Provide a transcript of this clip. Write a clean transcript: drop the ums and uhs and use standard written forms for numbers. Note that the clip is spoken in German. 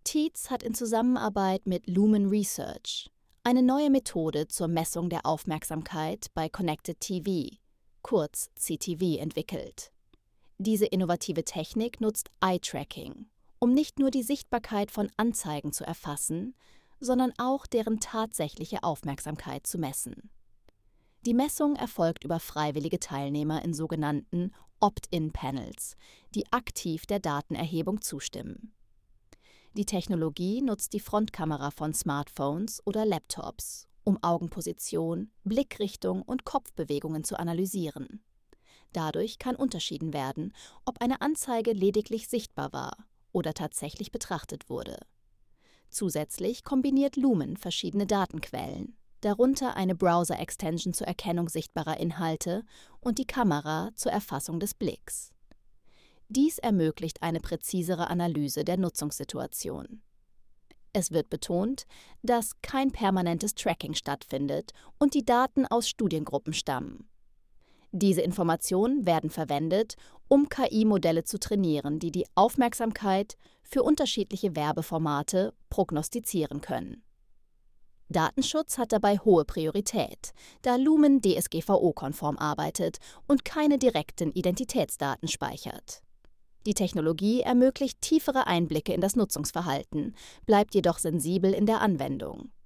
Teads hat in Zusammenarbeit mit Lumen Research eine neue Methode zur Messung der Aufmerksamkeit bei Connected TV, kurz CTV, entwickelt. Diese innovative Technik nutzt Eye-Tracking, um nicht nur die Sichtbarkeit von Anzeigen zu erfassen, sondern auch deren tatsächliche Aufmerksamkeit zu messen. Die Messung erfolgt über freiwillige Teilnehmer in sogenannten Opt-in-Panels, die aktiv der Datenerhebung zustimmen. Die Technologie nutzt die Frontkamera von Smartphones oder Laptops, um Augenposition, Blickrichtung und Kopfbewegungen zu analysieren. Dadurch kann unterschieden werden, ob eine Anzeige lediglich sichtbar war oder tatsächlich betrachtet wurde. Zusätzlich kombiniert Lumen verschiedene Datenquellen, darunter eine Browser-Extension zur Erkennung sichtbarer Inhalte und die Kamera zur Erfassung des Blicks. Dies ermöglicht eine präzisere Analyse der Nutzungssituation. Es wird betont, dass kein permanentes Tracking stattfindet und die Daten aus Studiengruppen stammen. Diese Informationen werden verwendet, um KI-Modelle zu trainieren, die die Aufmerksamkeit für unterschiedliche Werbeformate prognostizieren können. Datenschutz hat dabei hohe Priorität, da Lumen DSGVO-konform arbeitet und keine direkten Identitätsdaten speichert. Die Technologie ermöglicht tiefere Einblicke in das Nutzungsverhalten, bleibt jedoch sensibel in der Anwendung.